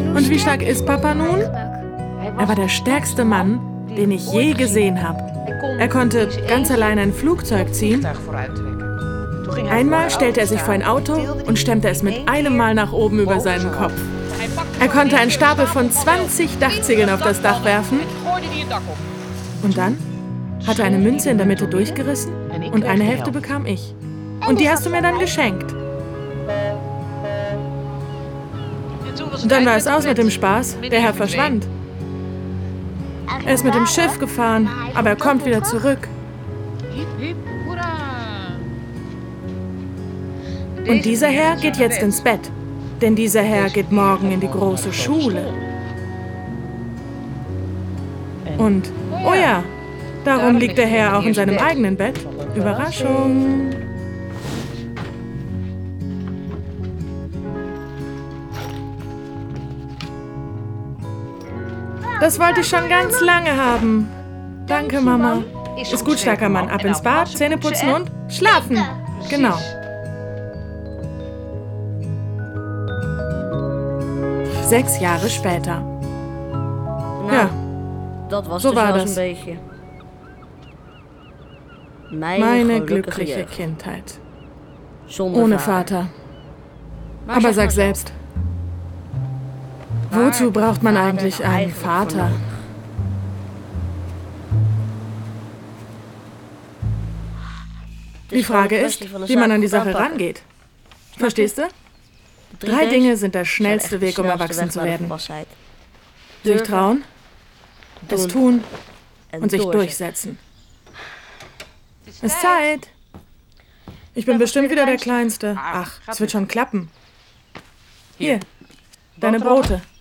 Und wie stark ist Papa nun? Er war der stärkste Mann, den ich je gesehen habe. Er konnte ganz allein ein Flugzeug ziehen. Einmal stellte er sich vor ein Auto und stemmte es mit einem Mal nach oben über seinen Kopf. Er konnte einen Stapel von 20 Dachziegeln auf das Dach werfen. Und dann hat er eine Münze in der Mitte durchgerissen und eine Hälfte bekam ich. Und die hast du mir dann geschenkt. Und dann war es aus mit dem Spaß. Der Herr verschwand. Er ist mit dem Schiff gefahren, aber er kommt wieder zurück. Und dieser Herr geht jetzt ins Bett, denn dieser Herr geht morgen in die große Schule. Und, oh ja, darum liegt der Herr auch in seinem eigenen Bett. Überraschung. Das wollte ich schon ganz lange haben. Danke, Mama. Ist gut, starker Mann. Ab ins Bad, Zähne putzen und schlafen. Genau. 6 Jahre später. Ja, so war das. Meine glückliche Kindheit. Ohne Vater. Aber sag selbst, wozu braucht man eigentlich einen Vater? Die Frage ist, wie man an die Sache rangeht. Verstehst du? 3 Dinge sind der schnellste Weg, um erwachsen zu werden. Sich trauen, es tun und sich durchsetzen. Es ist Zeit. Ich bin bestimmt wieder der Kleinste. Ach, es wird schon klappen. Hier, deine Brote.